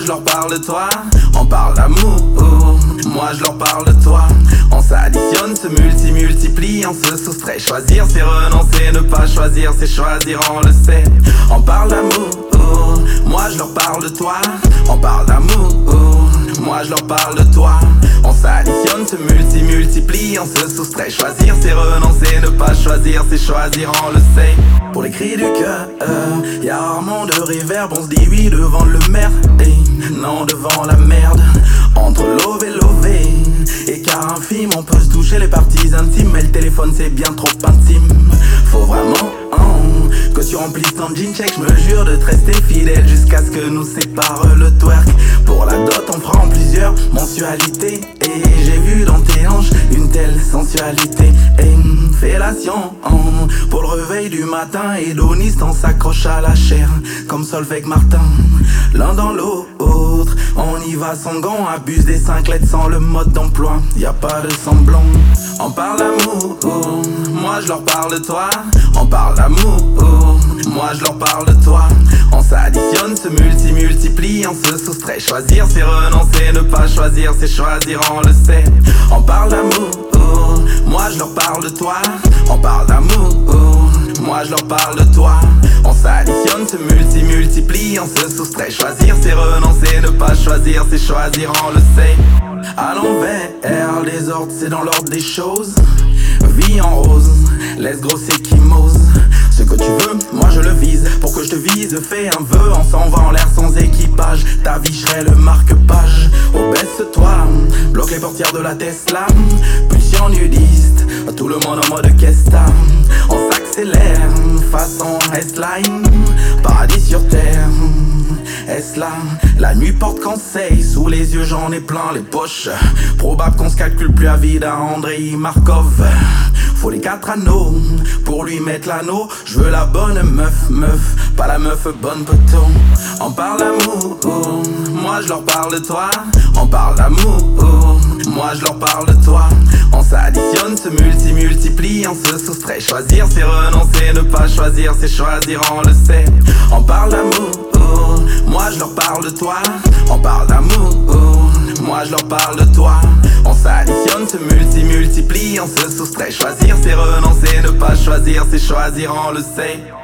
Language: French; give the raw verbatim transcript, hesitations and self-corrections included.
je leur parle de toi. On parle d'amour, moi je leur parle de toi. On s'additionne, se multi-multiplie, on se soustrait. Choisir c'est renoncer, ne pas choisir c'est choisir, on le sait. On parle d'amour, moi je leur parle de toi. On parle d'amour, moi je leur parle de toi. On s'additionne, se multi-multiplie, on se soustrait. Choisir c'est renoncer, ne pas choisir c'est choisir, on le sait. Pour les cris du cœur, euh, y'a rarement de réverb. On se dit oui devant le merde, et non devant la merde. Entre love et lové, écart infime, on peut se toucher les parties intimes. Mais le téléphone c'est bien trop intime. Faut vraiment oh, que tu remplisses ton jean check. J'me jure de te rester fidèle jusqu'à ce que nous sépare le twerk. Pour la dot on fera en plusieurs mensualités. Et j'ai vu dans tes hanches une telle sensualité. Et une fellation oh, pour le réveil du matin. Hédoniste on s'accroche à la chair comme Solveig Martin. L'un dans l'autre, on y va sans gants. Abuse des cinq lettres sans le mode d'emploi. Y a pas de semblant. On parle d'amour, moi je leur parle de toi. On parle d'amour, moi je leur parle de toi. On s'additionne, se multi-multiplie, on se soustrait. Choisir c'est renoncer, ne pas choisir c'est choisir, on le sait. On parle d'amour, moi je leur parle de toi. On parle d'amour, moi je leur parle de toi. On s'additionne, se multi-multiplie, on se soustrait. Choisir c'est renoncer, ne pas choisir c'est choisir, on le sait. À l'envers, les ordres c'est dans l'ordre des choses. Vie en rose, laisse grosser qui m'ose. Ce que tu veux, moi je le vise. Pour que je te vise, fais un vœu. On s'en va en l'air sans équipage. Ta vie, je serai le marque-page. Obèse-toi, bloque les portières de la Tesla. Pulsion nudiste, tout le monde en mode Kesta. On s'accélère, façon S-Line. Paradis sur terre, est-ce là? La nuit porte conseil, sous les yeux j'en ai plein les poches. Probable qu'on se calcule plus à vide à Andrei Markov. Faut les quatre anneaux pour lui mettre l'anneau. Je veux la bonne meuf, meuf, pas la meuf bonne poteau. On parle d'amour, moi je leur parle de toi. On parle d'amour, moi je leur parle de toi. On s'additionne, se multi-multiplie, on se soustrait. Choisir c'est renoncer, ne pas choisir c'est choisir, on le sait. On parle d'amour, moi je leur parle de toi. On parle d'amour, moi je leur parle de toi. On s'additionne, se multi-multiplie, on se soustrait. Choisir c'est renoncer, ne pas choisir c'est choisir, on le sait.